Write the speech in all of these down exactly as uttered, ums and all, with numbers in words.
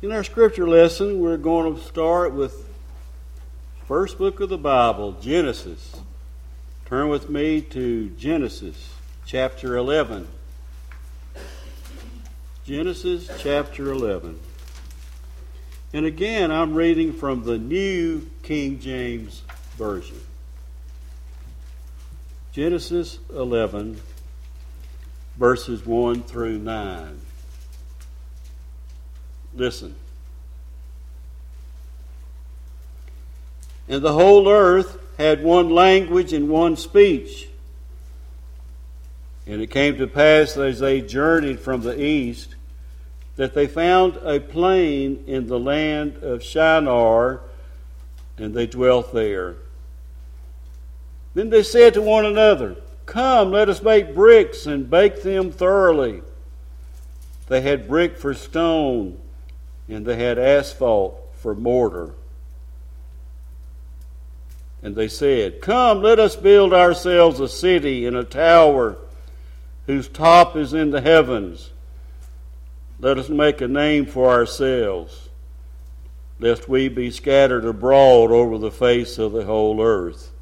In our scripture lesson, we're going to start with first book of the Bible, Genesis. Turn with me to Genesis chapter eleven. Genesis chapter eleven. And again, I'm reading from the New King James Version. Genesis eleven, verses one through nine. Listen. And the whole earth had one language and one speech. And it came to pass as they journeyed from the east that they found a plain in the land of Shinar, and they dwelt there. Then they said to one another, "Come, let us make bricks and bake them thoroughly." They had brick for stone, and they had asphalt for mortar. And they said, "Come, let us build ourselves a city and a tower whose top is in the heavens. Let us make a name for ourselves, lest we be scattered abroad over the face of the whole earth."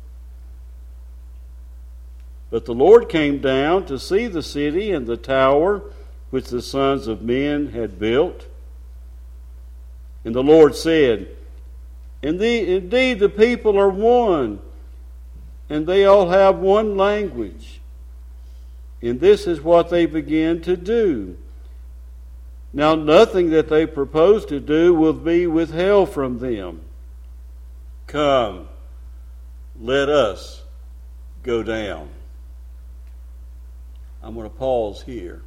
But the Lord came down to see the city and the tower which the sons of men had built. And the Lord said, "Indeed, the people are one, and they all have one language. And this is what they begin to do. Now nothing that they propose to do will be withheld from them. Come, let us go down." I'm going to pause here.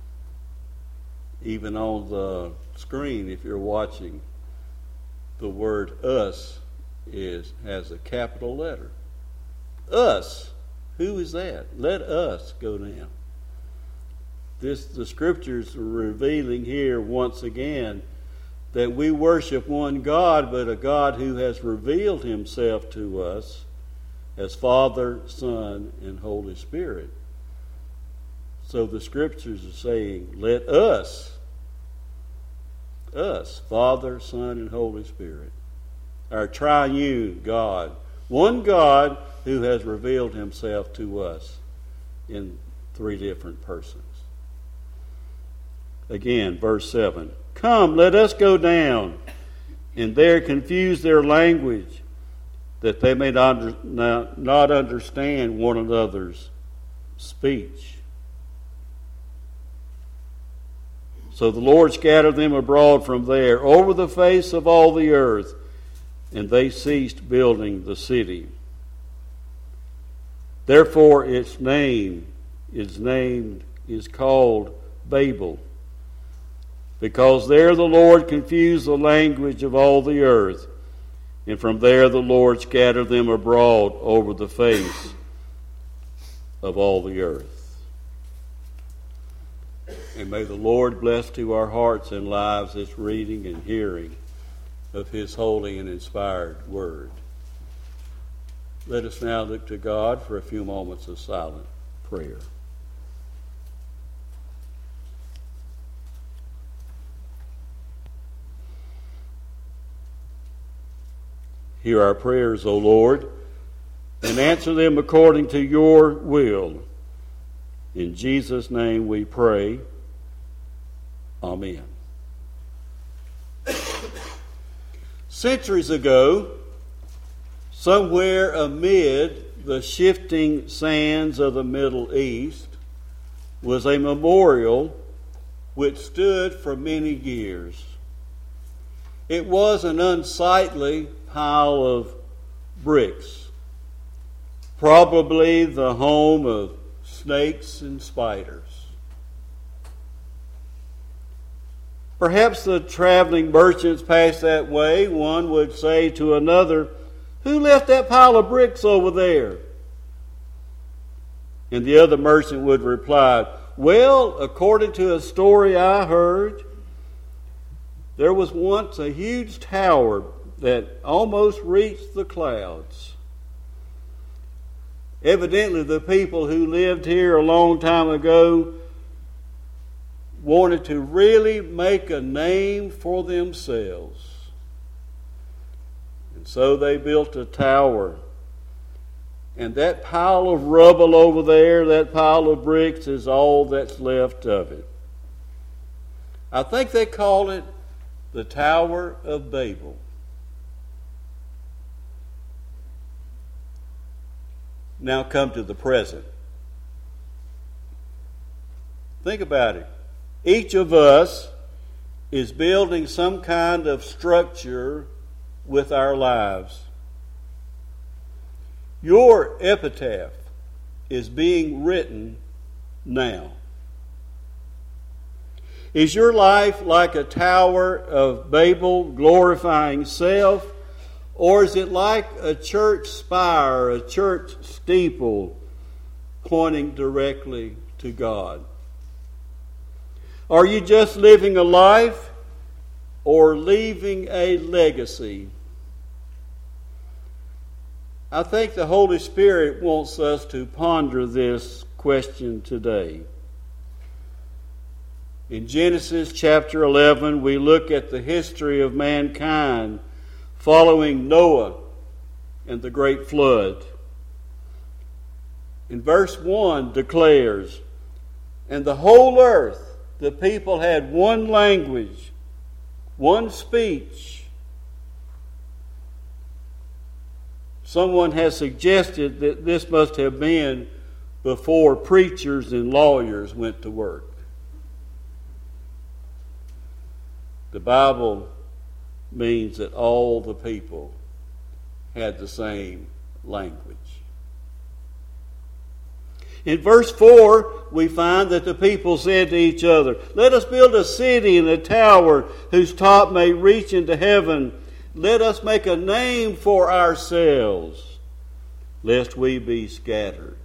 Even on the screen, if you're watching, the word "us" is has a capital letter. Us. Who is that? Let us go down. This the scriptures are revealing here once again that we worship one God, but a God who has revealed himself to us as Father, Son, and Holy Spirit. So the scriptures are saying, let us, us, Father, Son, and Holy Spirit, our triune God, one God who has revealed himself to us in three different persons. Again, verse seven. "Come, let us go down, and there confuse their language, that they may not, not, not understand one another's speech." So the Lord scattered them abroad from there over the face of all the earth, and they ceased building the city. Therefore its name is named is called Babel, because there the Lord confused the language of all the earth, and from there the Lord scattered them abroad over the face of all the earth. And may the Lord bless to our hearts and lives this reading and hearing of his holy and inspired word. Let us now look to God for a few moments of silent prayer. Hear our prayers, O Lord, and answer them according to your will. In Jesus' name we pray. Amen. Centuries ago, somewhere amid the shifting sands of the Middle East, was a memorial which stood for many years. It was an unsightly pile of bricks, probably the home of snakes and spiders. Perhaps the traveling merchants passed that way. One would say to another, "Who left that pile of bricks over there?" And the other merchant would reply, "Well, according to a story I heard, there was once a huge tower that almost reached the clouds. Evidently, the people who lived here a long time ago wanted to really make a name for themselves. And so they built a tower. And that pile of rubble over there, that pile of bricks, is all that's left of it. I think they call it the Tower of Babel. Now come to the present. Think about it. Each of us is building some kind of structure with our lives. Your epitaph is being written now. Is your life like a Tower of Babel glorifying self, or is it like a church spire, a church steeple pointing directly to God? Are you just living a life or leaving a legacy? I think the Holy Spirit wants us to ponder this question today. In Genesis chapter eleven, we look at the history of mankind following Noah and the great flood. In verse one declares, "And the whole earth, the people had one language, one speech." Someone has suggested that this must have been before preachers and lawyers went to work. The Bible means that all the people had the same language. In verse four, we find that the people said to each other, "Let us build a city and a tower whose top may reach into heaven. Let us make a name for ourselves, lest we be scattered."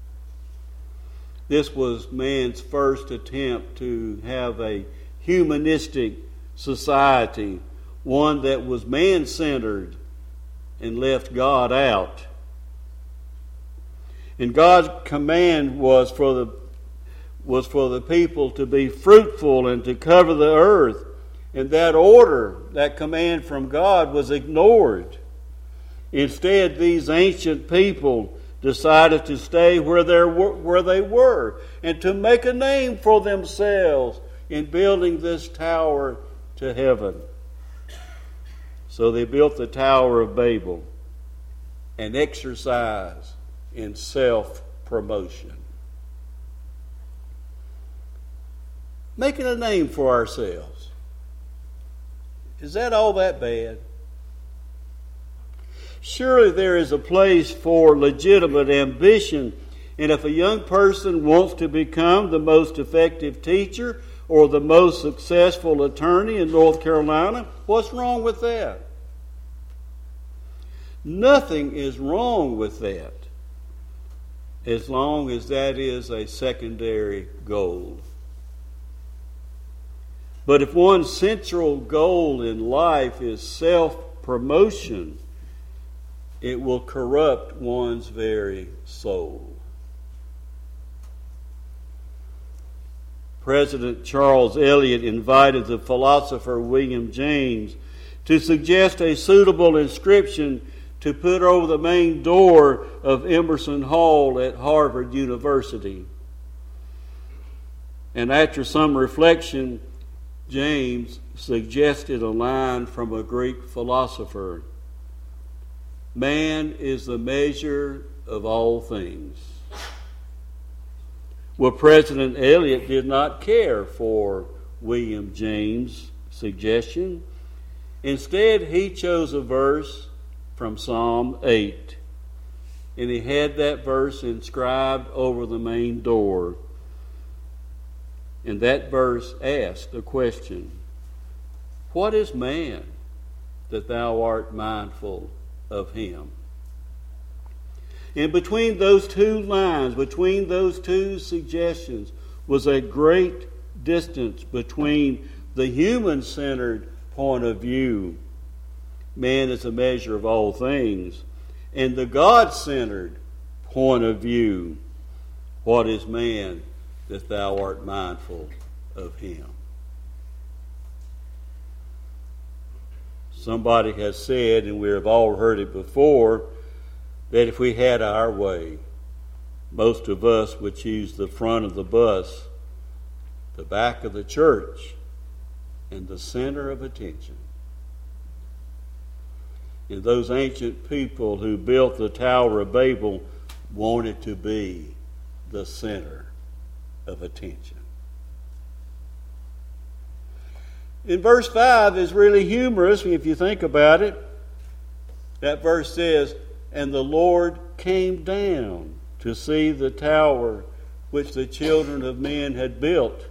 This was man's first attempt to have a humanistic society, one that was man-centered and left God out. And God's command was for the was for the people to be fruitful and to cover the earth. And that order, that command from God, was ignored. Instead, these ancient people decided to stay where they were, where they were and to make a name for themselves in building this tower to heaven. So they built the Tower of Babel, an exercise in self-promotion. Making a name for ourselves. Is that all that bad? Surely there is a place for legitimate ambition, and if a young person wants to become the most effective teacher or the most successful attorney in North Carolina, what's wrong with that? Nothing is wrong with that, as long as that is a secondary goal. But if one's central goal in life is self-promotion, it will corrupt one's very soul. President Charles Eliot invited the philosopher William James to suggest a suitable inscription to put over the main door of Emerson Hall at Harvard University. And after some reflection, James suggested a line from a Greek philosopher: "Man is the measure of all things." Well, President Eliot did not care for William James' suggestion. Instead, he chose a verse from Psalm eight, and he had that verse inscribed over the main door. And that verse asked the question, "What is man that thou art mindful of him?" And between those two lines, between those two suggestions, was a great distance between the human-centered point of view, man is a measure of all things, and the God-centered point of view, what is man that thou art mindful of Him. Somebody has said, and we have all heard it before, that if we had our way, most of us would choose the front of the bus, the back of the church, and the center of attention. And those ancient people who built the Tower of Babel wanted to be the center of attention. In verse five is really humorous if you think about it. That verse says, "And the Lord came down to see the tower which the children of men had built."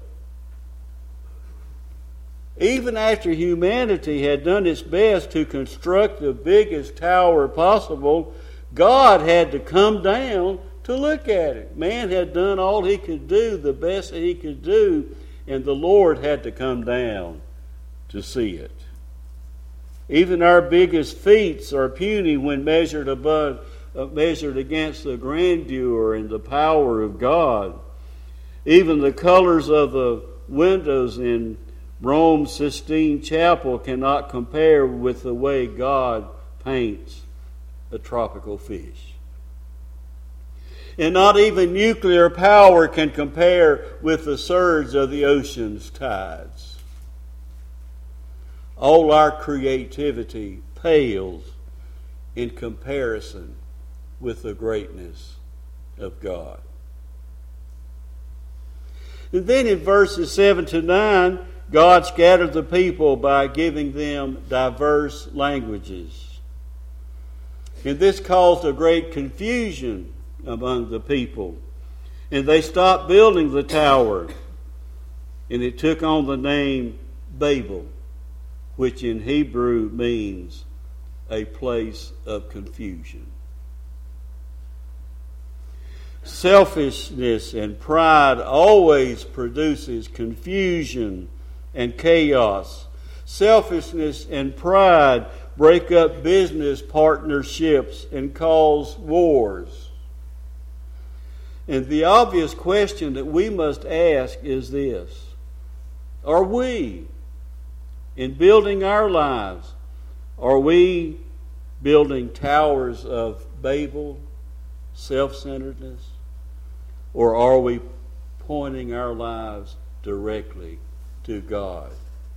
Even after humanity had done its best to construct the biggest tower possible, God had to come down to look at it. Man had done all he could do, the best that he could do, and the Lord had to come down to see it. Even our biggest feats are puny when measured above, uh, measured against the grandeur and the power of God. Even the colors of the windows in Rome's Sistine Chapel cannot compare with the way God paints a tropical fish. And not even nuclear power can compare with the surge of the ocean's tides. All our creativity pales in comparison with the greatness of God. And then in verses seven to nine, God scattered the people by giving them diverse languages. And this caused a great confusion among the people. And they stopped building the tower. And it took on the name Babel, which in Hebrew means a place of confusion. Selfishness and pride always produces confusion and chaos. Selfishness and pride break up business partnerships and cause wars. And the obvious question that we must ask is this: are we, in building our lives, are we building towers of Babel, self-centeredness, or are we pointing our lives directly to God,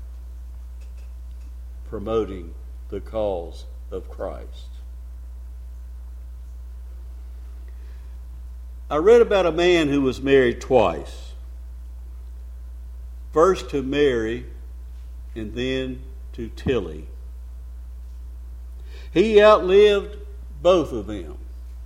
promoting the cause of Christ? I read about a man who was married twice. First to Mary and then to Tilly. He outlived both of them.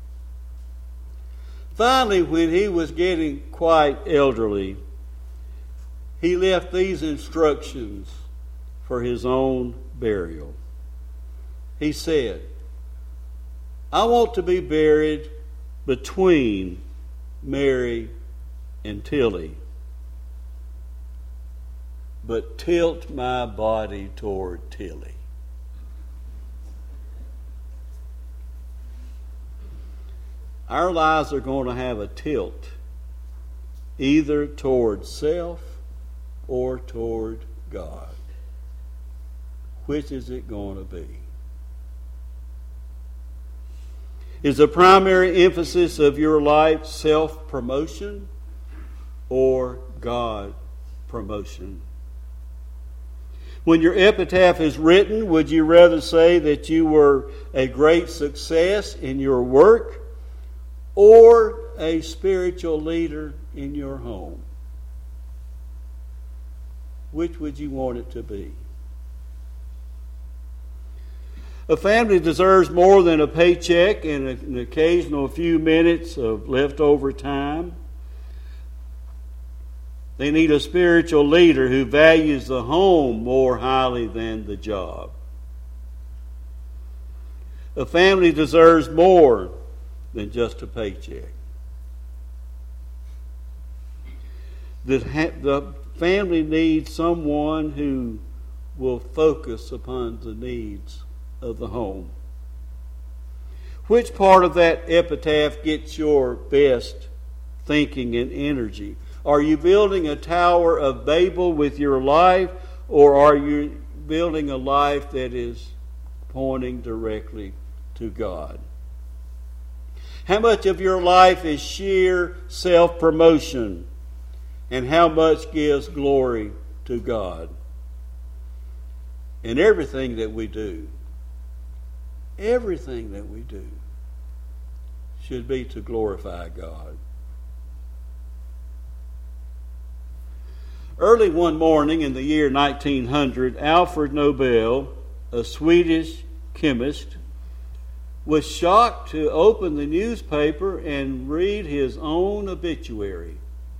Finally, when he was getting quite elderly, he left these instructions for his own burial. He said, "I want to be buried between Mary and Tilly, but tilt my body toward Tilly." Our lives are going to have a tilt, either toward self or toward God. Which is it going to be? Is the primary emphasis of your life self-promotion or God promotion? When your epitaph is written, would you rather say that you were a great success in your work or a spiritual leader in your home? Which would you want it to be? A family deserves more than a paycheck and an occasional few minutes of leftover time. They need a spiritual leader who values the home more highly than the job. A family deserves more than just a paycheck. The, the family needs someone who will focus upon the needs of the home. Which part of that epitaph gets your best thinking and energy? Are you building a tower of Babel with your life, or are you building a life that is pointing directly to God? How much of your life is sheer self-promotion, and how much gives glory to God? In everything that we do, everything that we do should be to glorify God. Early one morning in the year nineteen hundred, Alfred Nobel, a Swedish chemist, was shocked to open the newspaper and read his own obituary.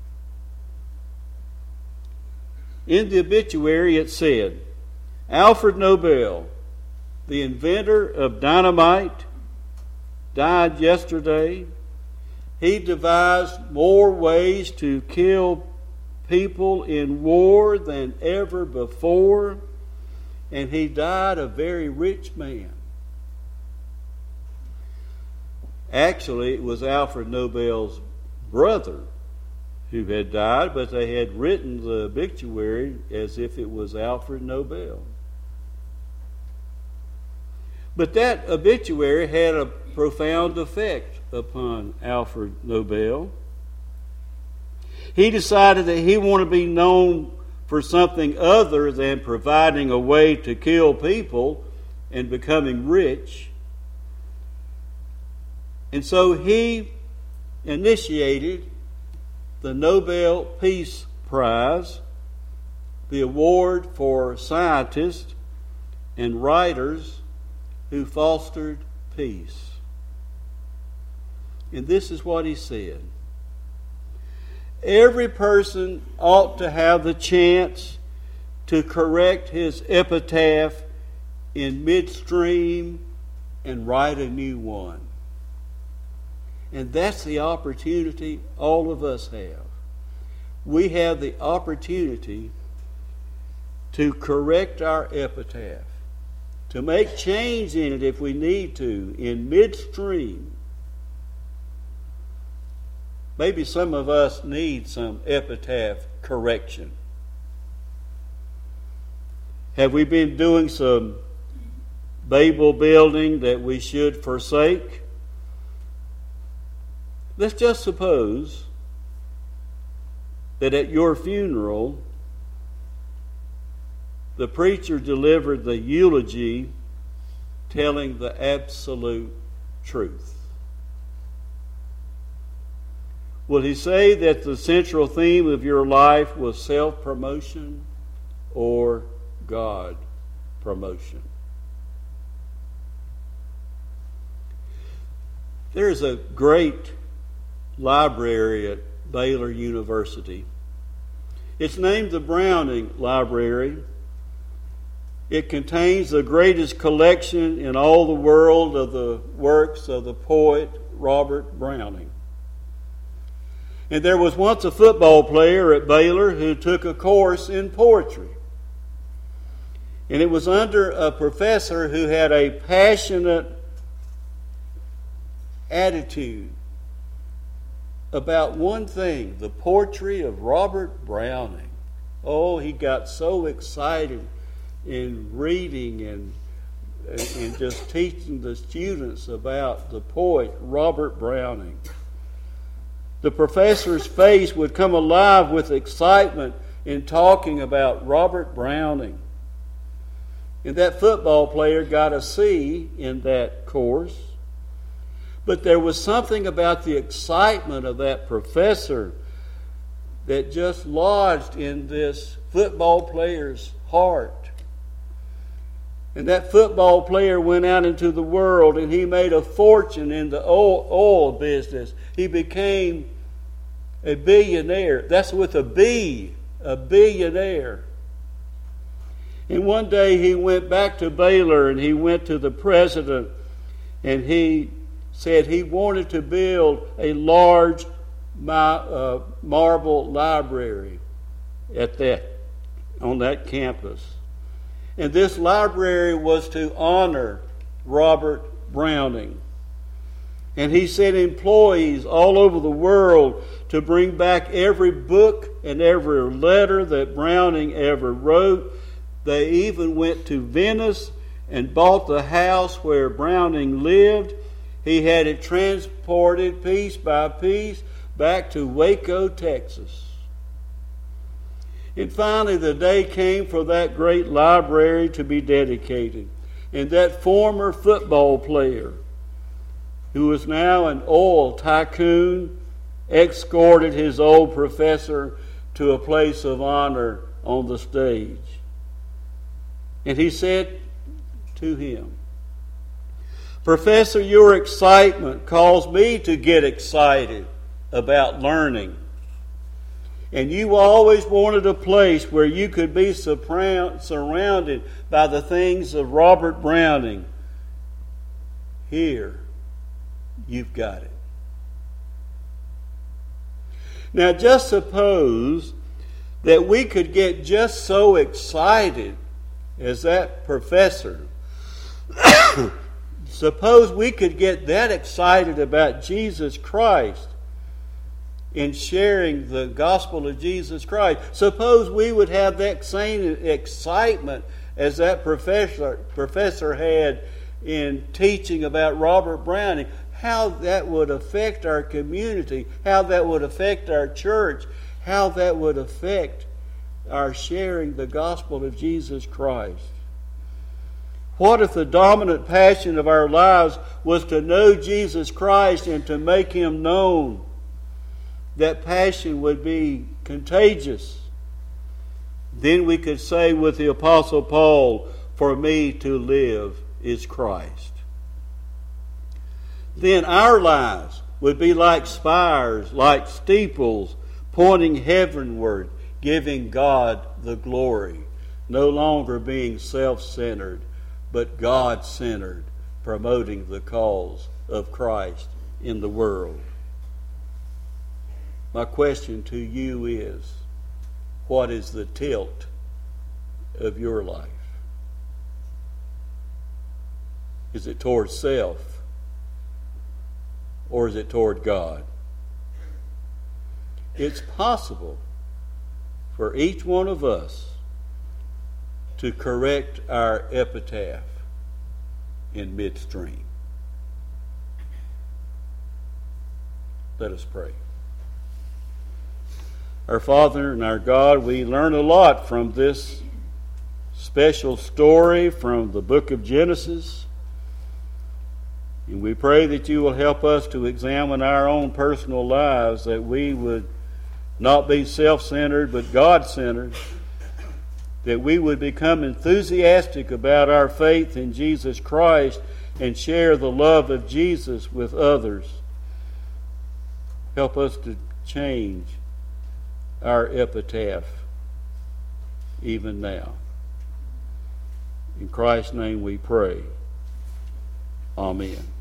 In the obituary it said, Alfred Nobel, the inventor of dynamite, died yesterday. He devised more ways to kill people in war than ever before, and he died a very rich man. Actually, it was Alfred Nobel's brother who had died, but they had written the obituary as if it was Alfred Nobel. But that obituary had a profound effect upon Alfred Nobel. He decided that he wanted to be known for something other than providing a way to kill people and becoming rich. And so he initiated the Nobel Peace Prize, the award for scientists and writers who fostered peace. And this is what he said. Every person ought to have the chance to correct his epitaph in midstream and write a new one. And that's the opportunity all of us have. We have the opportunity to correct our epitaph, to make change in it if we need to, in midstream. Maybe some of us need some epitaph correction. Have we been doing some Babel building that we should forsake? Let's just suppose that at your funeral, the preacher delivered the eulogy telling the absolute truth. Will he say that the central theme of your life was self-promotion or God promotion? There's a great library at Baylor University. It's named the Browning Library. It contains the greatest collection in all the world of the works of the poet Robert Browning. And there was once a football player at Baylor who took a course in poetry. And it was under a professor who had a passionate attitude about one thing, the poetry of Robert Browning. Oh, he got so excited in reading and, and just teaching the students about the poet Robert Browning. The professor's face would come alive with excitement in talking about Robert Browning. And that football player got a C in that course. But there was something about the excitement of that professor that just lodged in this football player's heart. And that football player went out into the world and he made a fortune in the oil, oil business. He became a billionaire. That's with a B, a billionaire. And one day he went back to Baylor and he went to the president and he said he wanted to build a large uh, marble library at that on that campus. And this library was to honor Robert Browning. And he sent employees all over the world to bring back every book and every letter that Browning ever wrote. They even went to Venice and bought the house where Browning lived. He had it transported piece by piece back to Waco, Texas. And finally the day came for that great library to be dedicated. And that former football player, who is now an oil tycoon, escorted his old professor to a place of honor on the stage. And he said to him, "Professor, your excitement caused me to get excited about learning. And you always wanted a place where you could be surrounded by the things of Robert Browning. Here, you've got it." Now just suppose that we could get just so excited as that professor. Suppose we could get that excited about Jesus Christ in sharing the gospel of Jesus Christ. Suppose we would have that same excitement as that professor, professor had in teaching about Robert Browning. How that would affect our community, how that would affect our church, how that would affect our sharing the gospel of Jesus Christ. What if the dominant passion of our lives was to know Jesus Christ and to make Him known? That passion would be contagious. Then we could say with the Apostle Paul, "For me to live is Christ." Then our lives would be like spires, like steeples, pointing heavenward, giving God the glory, no longer being self-centered, but God-centered, promoting the cause of Christ in the world. My question to you is, what is the tilt of your life? Is it toward self? Or is it toward God? It's possible for each one of us to correct our epitaph in midstream. Let us pray. Our Father and our God, we learn a lot from this special story from the book of Genesis. And we pray that you will help us to examine our own personal lives, that we would not be self-centered but God-centered, that we would become enthusiastic about our faith in Jesus Christ and share the love of Jesus with others. Help us to change our epitaph even now. In Christ's name we pray. Amen.